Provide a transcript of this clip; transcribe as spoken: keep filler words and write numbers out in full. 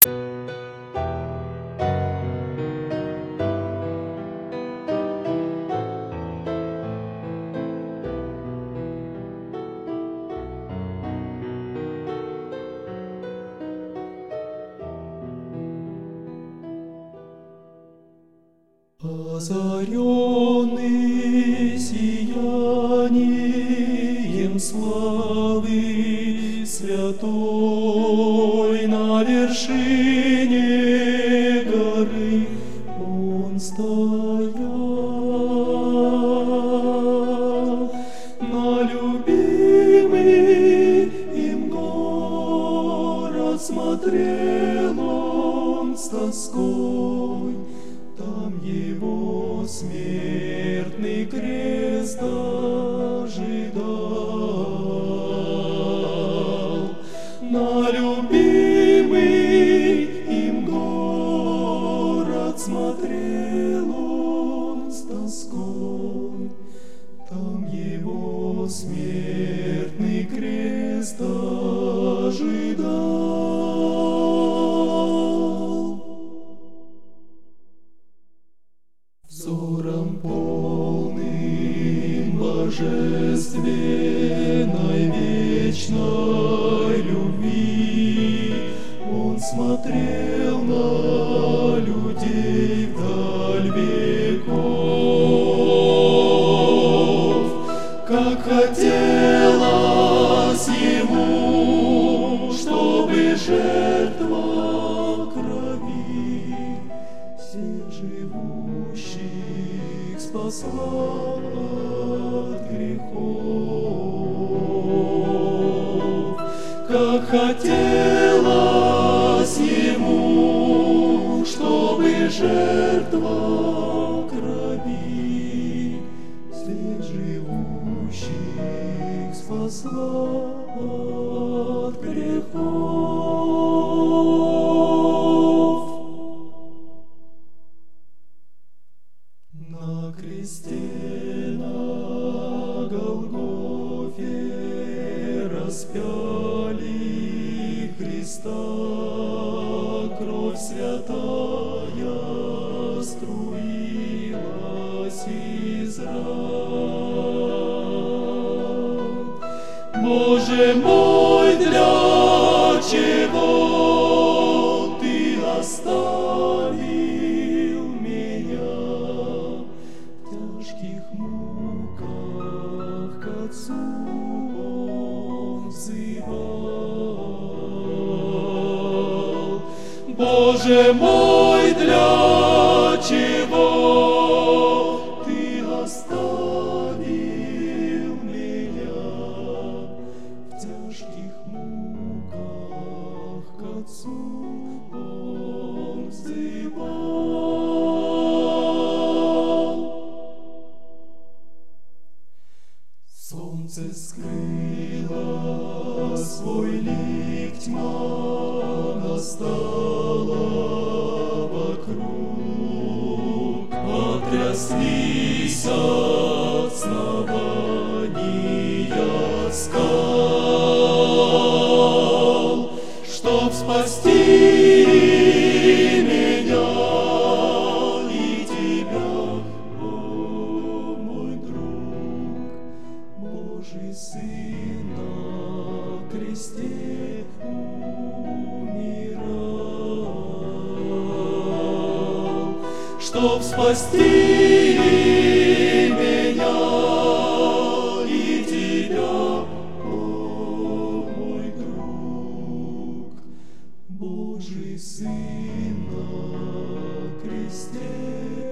Озаренный сиянием славы святой, на вершине горы он стоял. На любимый им город смотрел он с тоской. Там его смертный крест ожидал. На любимый им город смотрел он с тоской. Там его смертный крест ожидал. Взором полным божественной вечной любви он смотрел на людей вдаль веков. Как хотелось ему, чтобы жертва крови всех живущих спасла от грехов. Как хотелось ему, чтобы жертва крови всех живущих спасла от грехов. На кресте на Голгофе распяли Христа, кровь святая струилась из ран. Боже мой, для чего ты оставил меня в тяжких муках к Отцу он взывал? Боже мой, для чего ты оставил меня в тяжких муках к Отцу он взывал? Солнце скрыло свой лик, тьма настала вокруг. Потряслись от основания скал, чтоб спасти меня и тебя, о мой друг. Божий Сын на кресте умирал, чтоб спасти меня и тебя, о мой друг. Божий Сын на кресте